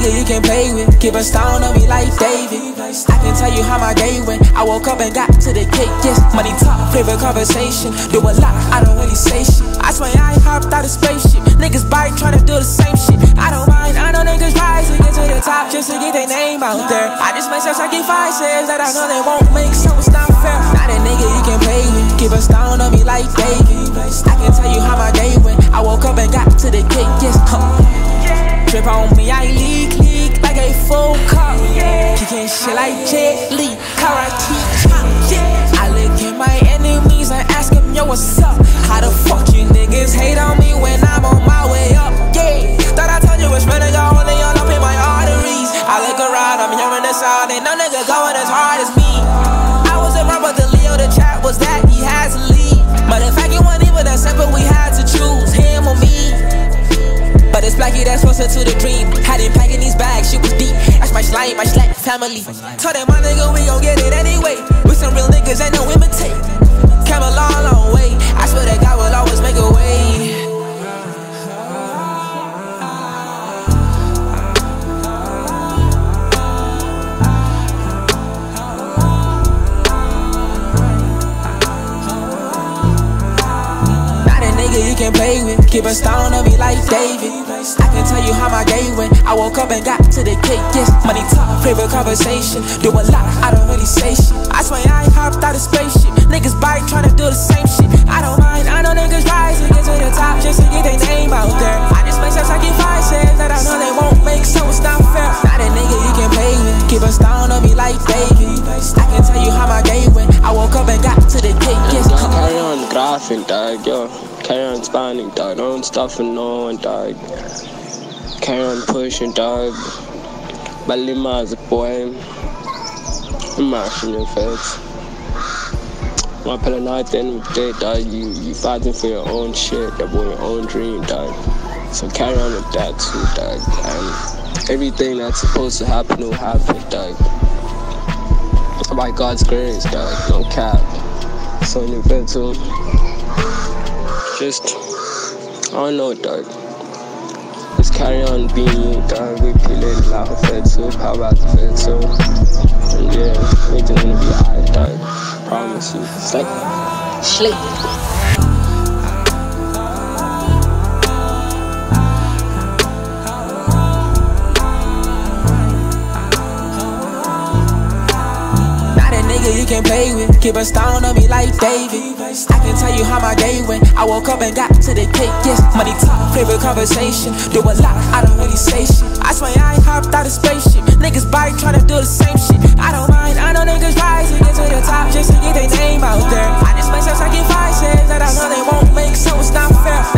nigga you can play with. Keep a stone on me like David. I can tell you how my day went. I woke up and got to the cake, yes. Money talk, favorite conversation. Do a lot, I don't really say shit. I swear I hopped out of spaceship. Niggas bite tryna do the same shit. I don't mind, I know niggas rise to get to the top just to get their name out there. I just make sense like if I says that I know they won't make, so it's not fair. Not a nigga you can play with. Keep a stone on me like David. I can tell you how my day went. I woke up and got to the cake, yes. Trip on me, I leak like a full car. Kicking shit like Jet Li, karate chop. I look at my enemies and ask them, yo, what's up? How the fuck you niggas hate on me when I'm on my way up? Yeah, thought I told you it's better, y'all only all up in my arteries. I look around, I'm hearing the sound, ain't no nigga going as hard as me. I was around, but the Leo, the chat was that he has to leave. But in fact, it wasn't even that simple, we had to choose him or me. But it's Blackie that's closer to the dream. Had him packing these bags, shit was deep. That's my slime, my slack family. Told that my nigga we gon' get it anyway. With some real niggas, ain't no imitate. Came a long, long way. I swear that God will always make a way. You can play with, keep a stone on me like David. I can tell you how my day went. I woke up and got to the cake, yes. Money talk, favorite conversation. Do a lot, I don't really say shit. I swear I hopped out of spaceship. Niggas bite tryna do the same shit. I don't mind, I know niggas rise to get to the top just to get their name out there. I just make sense like if I says that I know they won't make, so it's not fair. Not a nigga you can play with, keep a stone on me like David. I can tell you how my day went. I woke up and got to the cake, yes. Carry on graphing, dog, yo. Carry on spanning, dog. Don't stop for no one, dog. Carry on pushing, dog. Balima's a boy. I'm mashing your face. My plan at the end of the day, dog. You fighting for your own shit, that boy, your own dream, dog. So carry on with that too, dog. And everything that's supposed to happen will happen, dog. By God's grace, dog. No cap. So in the bed too. Just, I don't know, dog. Just carry on being you, dog. We feeling like a fed too, how about the fed too? And yeah, we're just gonna be alright, dog. Promise you. It's like sleep. You can play with, keep a stone on me like David. I can tell you how my day went. I woke up and got to the cake, yes. Money talk, favorite conversation. Do a lot, I don't really say shit. I swear I hopped out of spaceship. Niggas bite tryna do the same shit. I don't mind, I know niggas rise to get to the top just to get their name out there. I just make sense like if I says that I know they won't make, so it's not fair.